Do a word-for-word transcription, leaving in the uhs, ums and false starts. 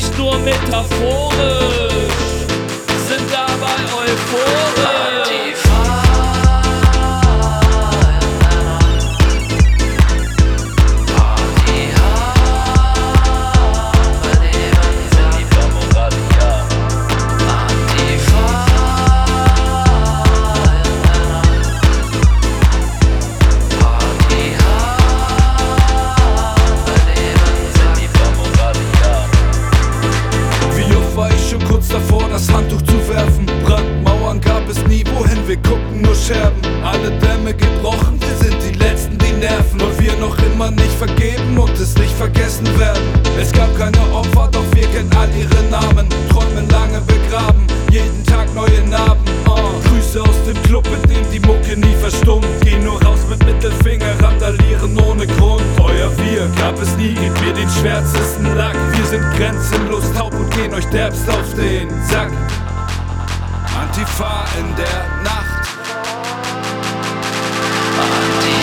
nicht nur metaphorisch, sind dabei euphorisch. Kurz davor, das Handtuch zu werfen. Brandmauern gab es nie, wohin wir gucken, nur Scherben. Alle Dämme gebrochen, wir sind die Letzten, die nerven. Und wir noch immer nicht vergeben und es nicht vergessen werden. Es gab keine Opfer, doch wir kennen all ihre Namen. Träume lange begraben, jeden Tag neue Narben. uh. Grüße aus dem Club, in dem die Mucke nie verstummt. Geh nur raus mit Mittelfinger, randalieren ohne Grund. Euer Wir gab es nie, gebt mir den schwärzesten Lack. Wir sind grenzenlos taub und gehen euch derbst auf den Sack. Antifa in der Nacht. Antifa.